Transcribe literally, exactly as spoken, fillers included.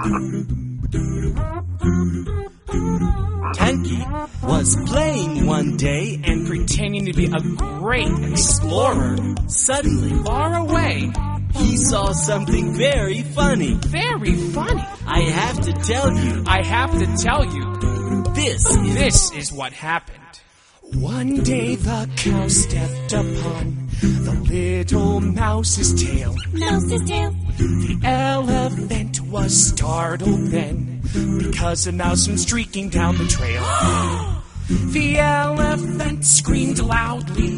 Tenki was playing one day and pretending to be a great explorer. Suddenly, Far away. he saw something very funny. Very funny. I have to tell you, I have to tell you, this is... this is what happened. One day the cow stepped upon the little mouse's tail. Mouse's tail. The elephant was startled then, because a mouse went streaking down the trail. The elephant screamed loudly.